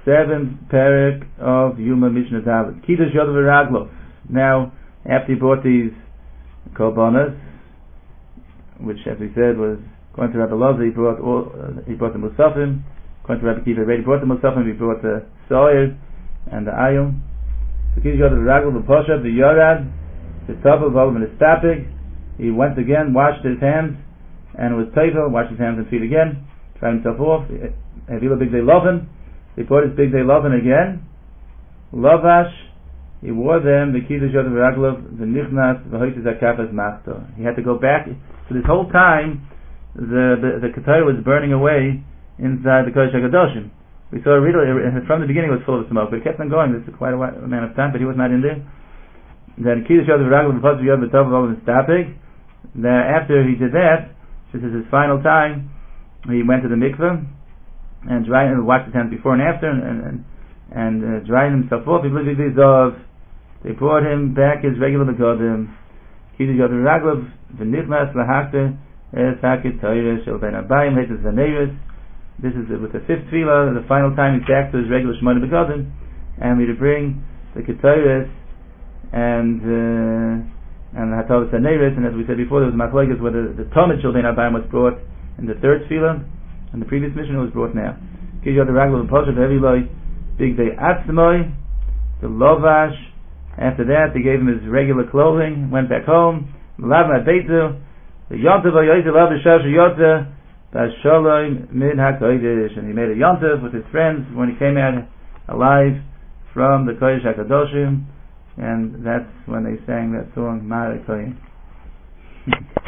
seventh parak of Yuma Mishnah Dalet. Kiddush Yodav V'Raglov. Now, after he brought these korbanos, which, as we said, was according to Rabbi Loza, he brought the Musafim. According to Rabbi Kiva, he brought the Musafim. He brought the Soyer and the Ayom. So Kiddush Yodav V'Raglov V'Poshav V'Yorad V'Tavol V'Olam V'Nistapig. He went again, washed his hands, and was teivel, washed his hands and feet again, dried himself off. Havila Big Day Lovin. He brought his Big Day Lovin again. Lavash. He wore them, the Kiddush Yodav V'Raglov, the Nichnas, the Hoytis HaKafas Machto. He had to go back. So this whole time, the Ketara was burning away inside the Kodesh HaKadoshim. We saw really, from the beginning it was full of smoke, but it kept on going. This is quite a amount of time, but he was not in there. Then Kiddush Yodav V'Raglov, the Pasuk Yodav V'Tov V'Olam V'Nistapig. After he did that, this is his final time, he went to the mikveh and washed his hands before and after and dried himself off. They brought him back his regular begodim. Kiddush Yodav V'Raglov v'nichnas lahakta es hakit toira shel ben abayim heitas v'neiris. This is with the fifth tefillah, the final time he's back to his regular shemona begodim, and we to bring the ketoris and the hatavas haneiris. And as we said before, there was machlokes whether the Talmud shel ben abayim was brought in the third tefillah, and the previous mission was brought now. Kiddush Yodav V'Raglov v'poshav v'eviloi big day atzmoi the lovash. After that, they gave him his regular clothing, went back home, lav ma'beitu, the yontav ha'yoyte lav b'shar she'yote, b'asholoi min ha'kodesh, and he made a yontav with his friends when he came out alive from the Kodesh HaKadoshim, and that's when they sang that song, Ma'arei Koyim.